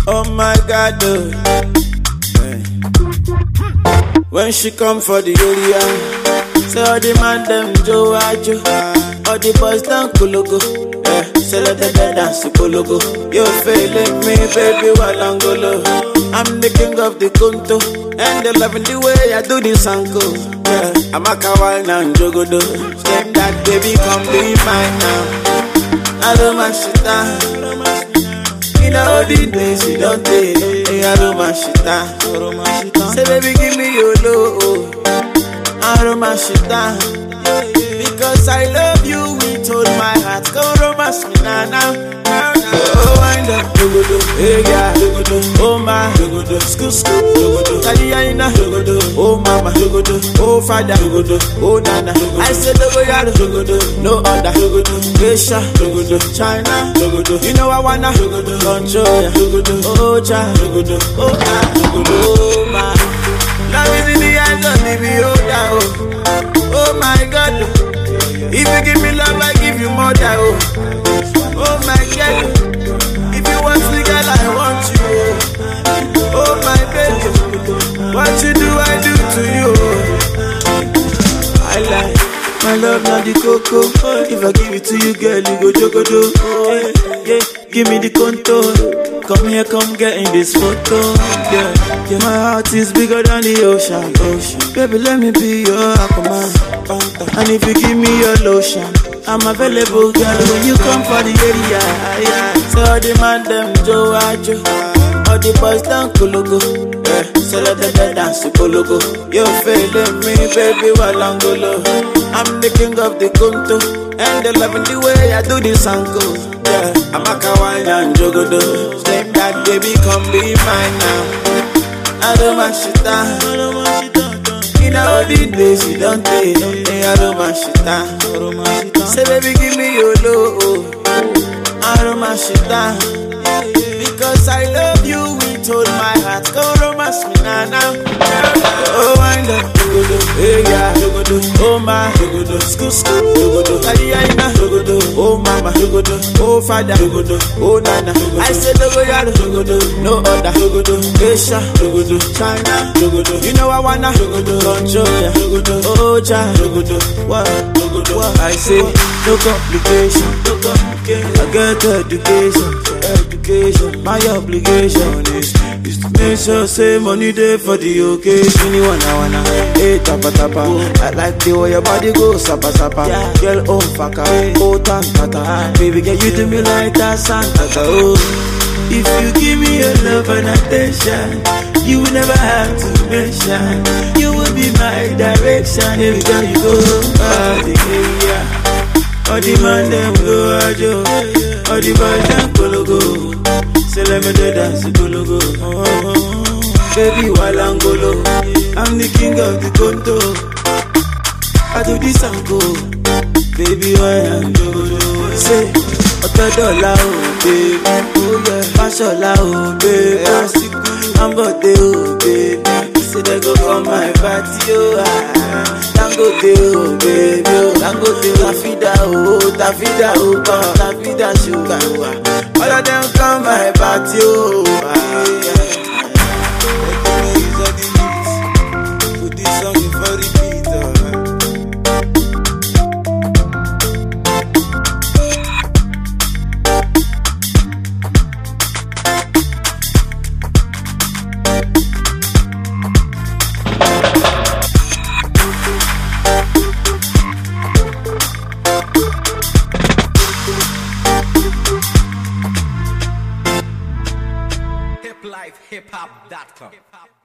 Oh my God, when she come for the area, say all the man them Joe Ajo, all the boys down Kologo, say let them dance to Kologo. You feeling me, baby, Walangolo. I'm the king of the Kunto, and they loving the way I do this uncle. I'm a kawal now, Jogodo. Same that baby, come be mine now. I love my shit down. In all the days you don't take, I love my shit down. Say baby, give me your love. I love my shit down. Because I love you with all my heart. Go romance me now. Oh, wind up, hey yeah, oh my, school, Taliana, oh mama, oh father, oh nana. I said no other, Asia, China, you know I wanna control ya, oh child, oh my. Love is in the eyes of the beholder, oh my God. If you give me love, I give you more than oh my God. If you want me, girl, I want you. Oh my baby, what you do, I do to you. I like my love, not the cocoa. If I give it to you, girl, you go jogodo. Oh yeah, give me the contour. Come here, come get in this photo. Yeah, my heart is bigger than the ocean. Baby, let me be your Aquaman. And if you give me your lotion, I'm available, girl, when you come for the area. So all the man them Joe Ajo, all the boys down Kologo. So let them dance to Kologo. You feeling me, baby, Walangolo. I'm the king of the Kunto, and they loving the way I do this uncle. I'm a kawaii and Jogodo. Same that baby, come be mine now. I love my shit down. In all the days you don't take, I love my shit down. Say baby, give me your love. I love my shit down. Because I love you with all my heart. Go romance me now. Oh, wind up, hey yeah, oh my, school, Taliana, oh mama, oh father, oh nana. I said no other, Asia, China, you know I wanna control ya, oh child, what I say, no complication, I get education, my obligation is to make sure say money there for the occasion. You wanna, hey tapa. I like the way your body goes, sapa. Girl, oh faka, oh tanta. Baby, girl, you do me like that Santa. Oh, if you give me your love and attention, you will never have to mention. You will be my direction every time you go. All the man them go Ajo, all the boys them Kologo. Say let me dance to Kologo. Baby Walangolo, I'm the king of the Konto. I do this and go. Baby Walangolo. Say $100 oh baby, oh yeah. Fashola oh baby, Ambote oh baby. Say they go for my party oh. Dangote oh baby, Dangote Tafida oh, Tafida sugar. All of them come my party oh. Put this song in for repeat. hiphop.com